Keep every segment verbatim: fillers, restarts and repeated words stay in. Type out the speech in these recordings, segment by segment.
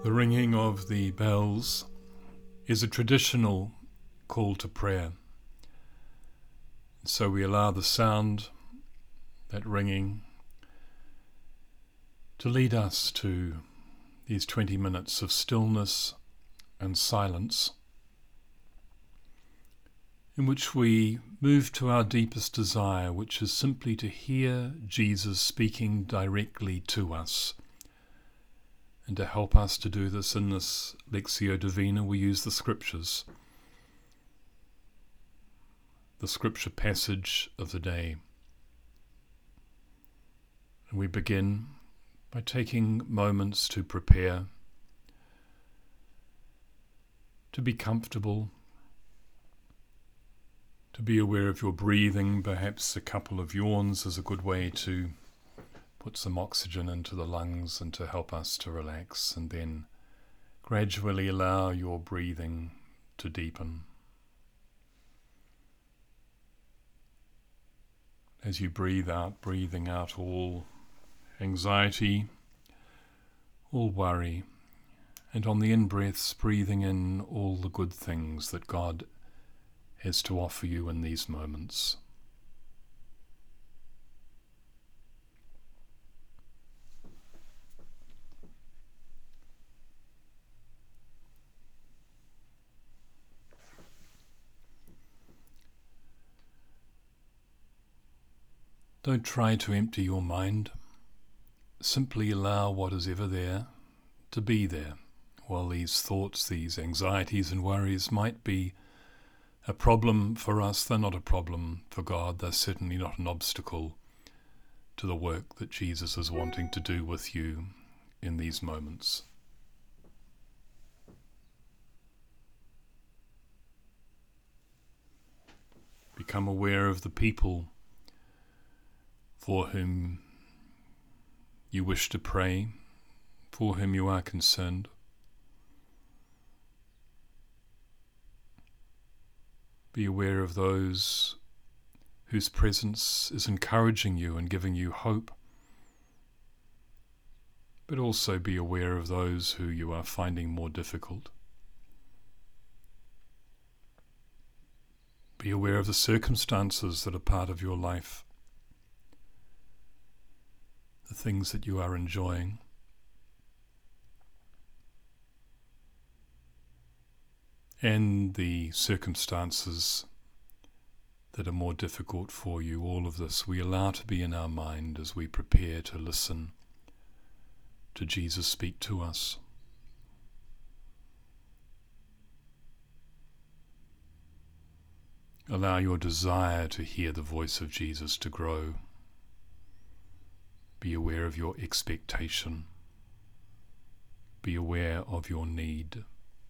The ringing of the bells is a traditional call to prayer. So we allow the sound, that ringing, to lead us to these twenty minutes of stillness and silence, in which we move to our deepest desire, which is simply to hear Jesus speaking directly to us. And to help us to do this in this Lectio Divina, we use the Scriptures, the Scripture passage of the day. And we begin by taking moments to prepare, to be comfortable, to be aware of your breathing. Perhaps a couple of yawns is a good way to put some oxygen into the lungs and to help us to relax, and then gradually allow your breathing to deepen. As you breathe out, breathing out all anxiety, all worry, and on the in-breaths, breathing in all the good things that God has to offer you in these moments. Don't try to empty your mind. Simply allow what is ever there to be there. While these thoughts, these anxieties and worries might be a problem for us, they're not a problem for God. They're certainly not an obstacle to the work that Jesus is wanting to do with you in these moments. Become aware of the people for whom you wish to pray, for whom you are concerned. Be aware of those whose presence is encouraging you and giving you hope, but also be aware of those who you are finding more difficult. Be aware of the circumstances that are part of your life, the things that you are enjoying. And the circumstances that are more difficult for you. All of this we allow to be in our mind as we prepare to listen to Jesus speak to us. Allow your desire to hear the voice of Jesus to grow. Be aware of your expectation. Be aware of your need.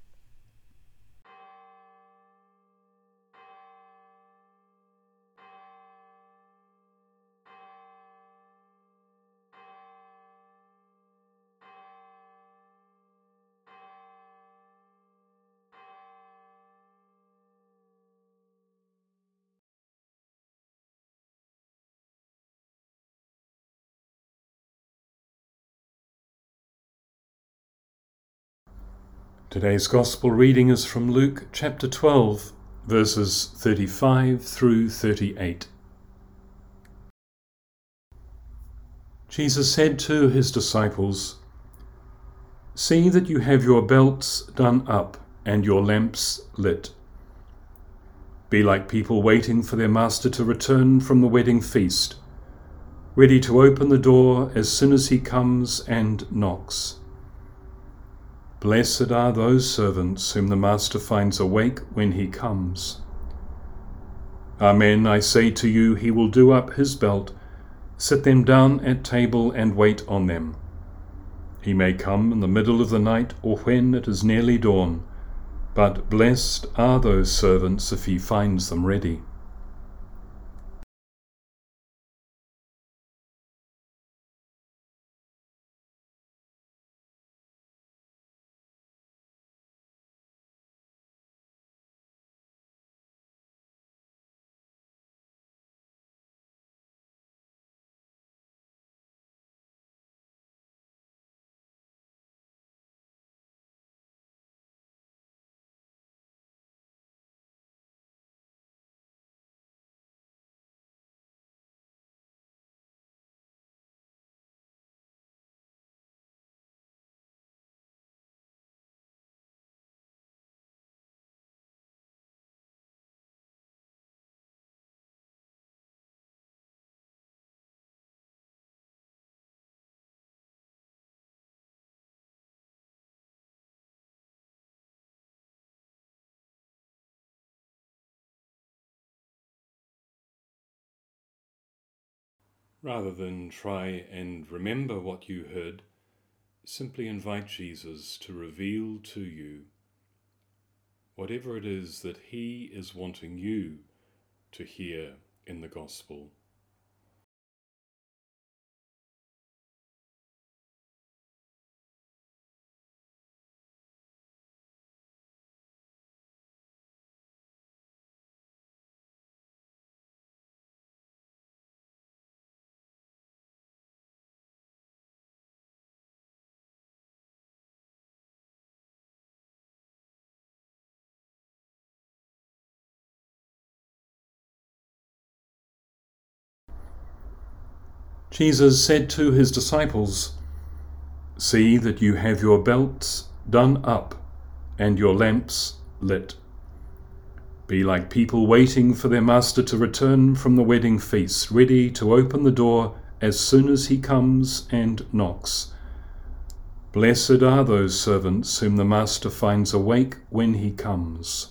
Today's Gospel reading is from Luke chapter twelve, verses thirty-five through thirty-eight. Jesus said to his disciples, "See that you have your belts done up and your lamps lit. Be like people waiting for their master to return from the wedding feast, ready to open the door as soon as he comes and knocks. Blessed are those servants whom the master finds awake when he comes. Amen, I say to you, he will do up his belt, sit them down at table and wait on them. He may come in the middle of the night or when it is nearly dawn, but blessed are those servants if he finds them ready." Rather than try and remember what you heard, simply invite Jesus to reveal to you whatever it is that he is wanting you to hear in the gospel. Jesus said to his disciples, "See that you have your belts done up and your lamps lit. Be like people waiting for their master to return from the wedding feast, ready to open the door as soon as he comes and knocks. Blessed are those servants whom the master finds awake when he comes.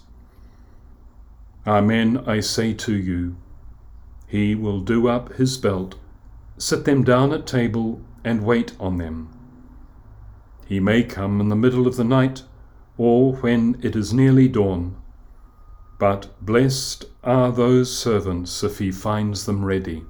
Amen, I say to you, he will do up his belt, sit them down at table, and wait on them. He may come in the middle of the night, or when it is nearly dawn. But blessed are those servants if he finds them ready."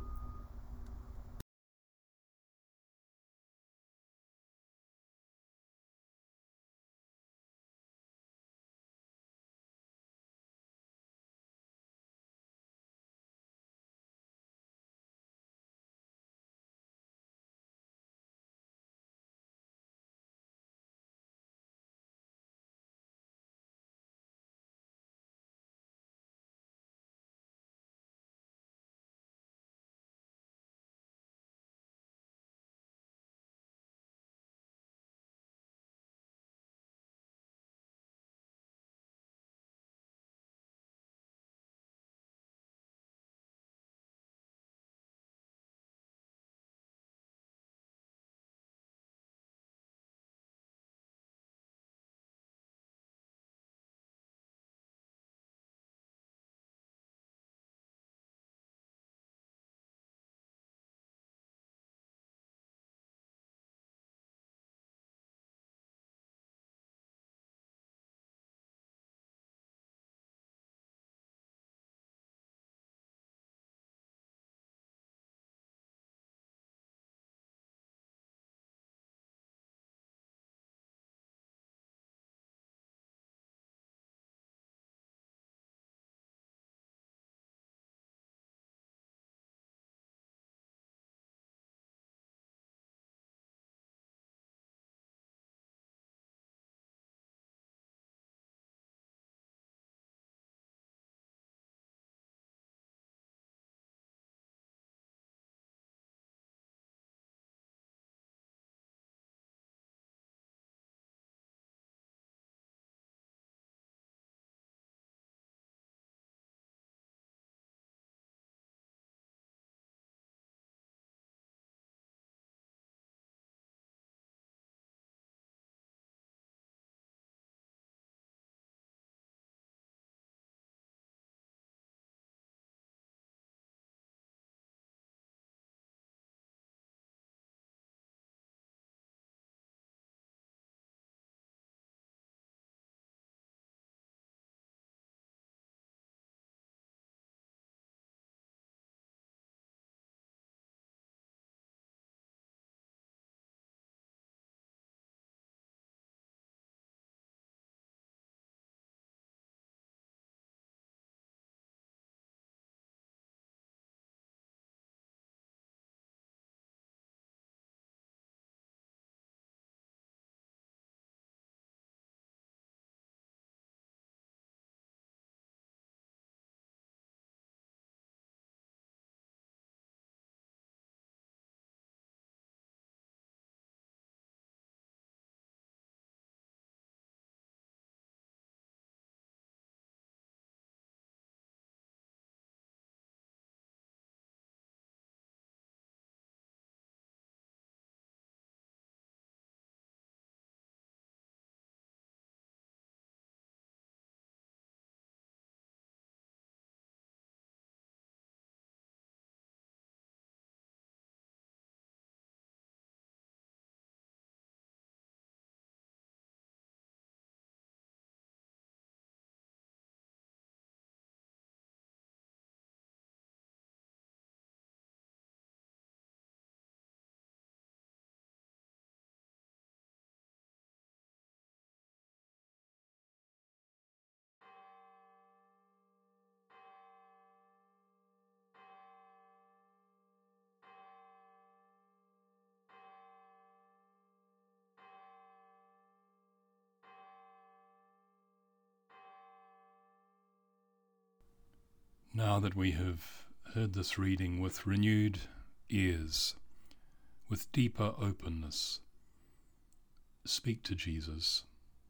Now that we have heard this reading with renewed ears, with deeper openness, speak to Jesus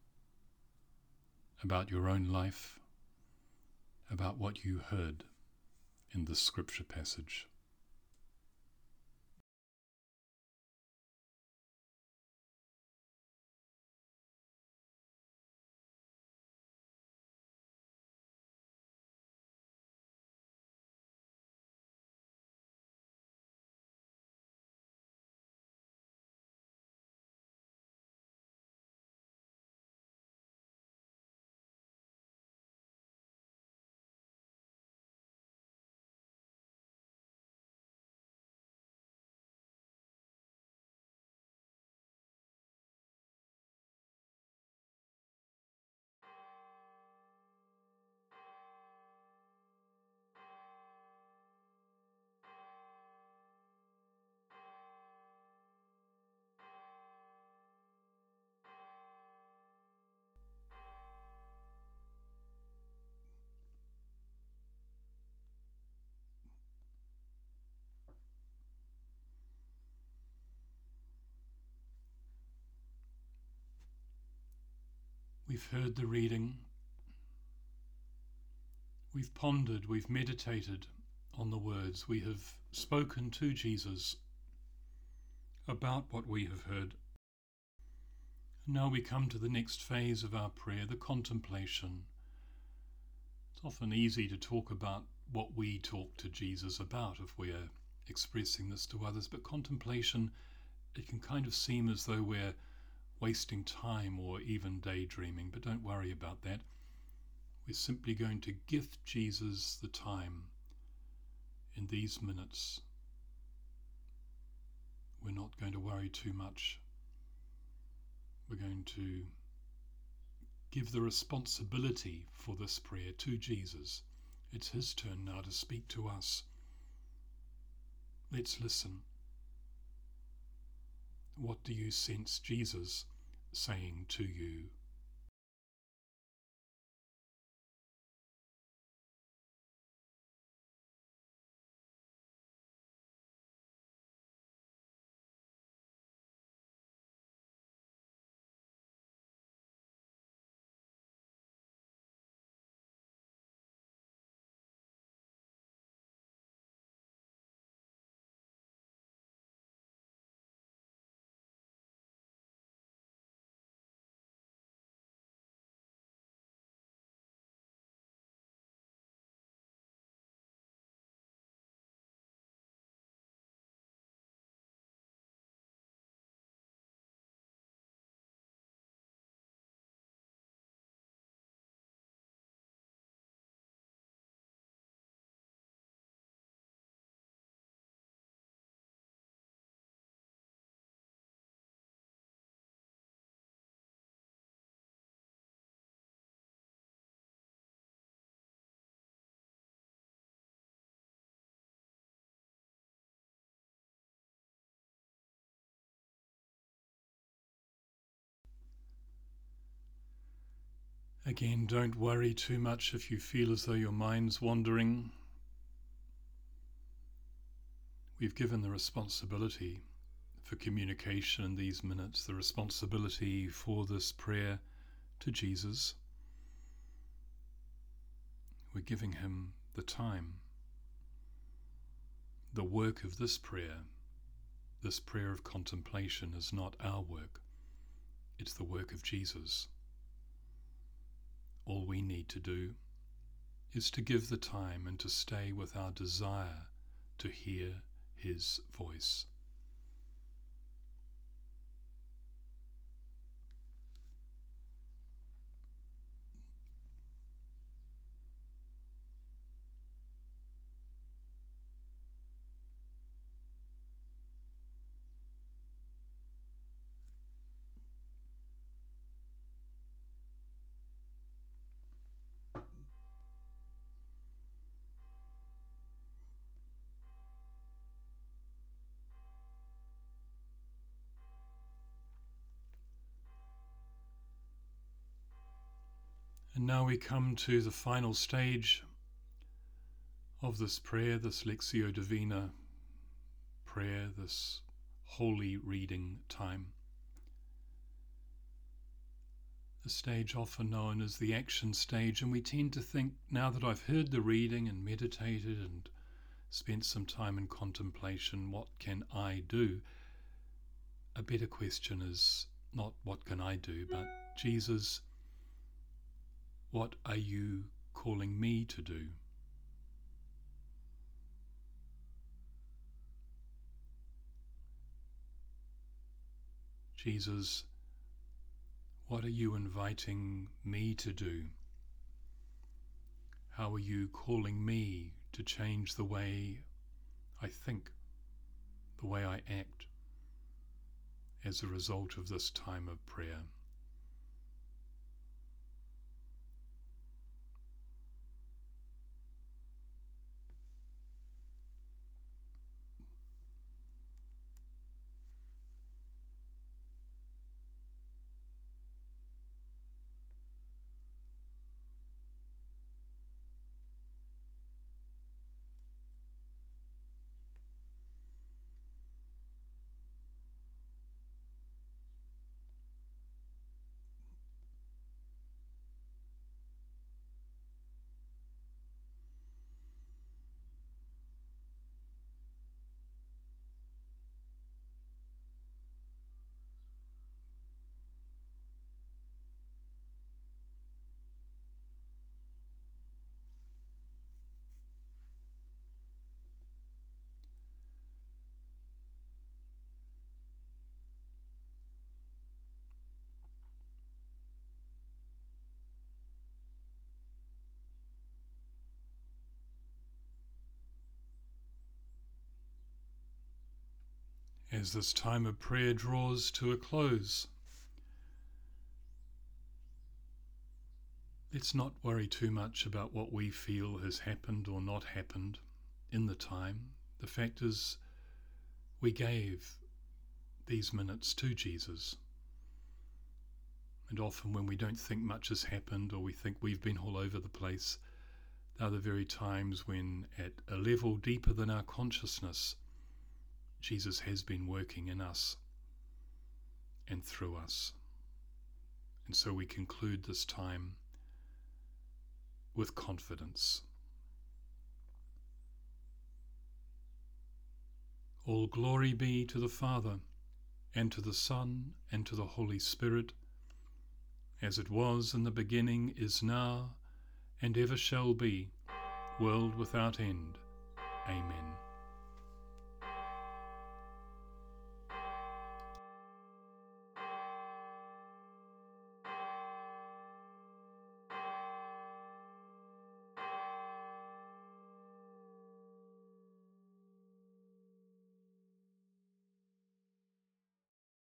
about your own life, about what you heard in this scripture passage. We've heard the reading, we've pondered, we've meditated on the words, we have spoken to Jesus about what we have heard. And now we come to the next phase of our prayer, the contemplation. It's often easy to talk about what we talk to Jesus about if we're expressing this to others, but contemplation, it can kind of seem as though we're wasting time or even daydreaming, but don't worry about that. We're simply going to gift Jesus the time in these minutes. We're not going to worry too much. We're going to give the responsibility for this prayer to Jesus. It's his turn now to speak to us. Let's listen. What do you sense Jesus saying to you? Again, don't worry too much if you feel as though your mind's wandering. We've given the responsibility for communication in these minutes, the responsibility for this prayer to Jesus. We're giving him the time. The work of this prayer, this prayer of contemplation, is not our work. It's the work of Jesus. All we need to do is to give the time and to stay with our desire to hear his voice. And now we come to the final stage, of this prayer, this Lectio Divina prayer, this holy reading time. The stage often known as the action stage, and we tend to think, now that I've heard the reading and meditated and spent some time in contemplation, what can I do? A better question is not what can I do, but Jesus, what are you calling me to do? Jesus, what are you inviting me to do? How are you calling me to change the way I think, the way I act, as a result of this time of prayer? As this time of prayer draws to a close, let's not worry too much about what we feel has happened or not happened in the time. The fact is, we gave these minutes to Jesus. And often when we don't think much has happened, or we think we've been all over the place, they're the very times when, at a level deeper than our consciousness, Jesus has been working in us and through us. And so we conclude this time with confidence. All glory be to the Father, and to the Son, and to the Holy Spirit, as it was in the beginning, is now, and ever shall be, world without end. Amen.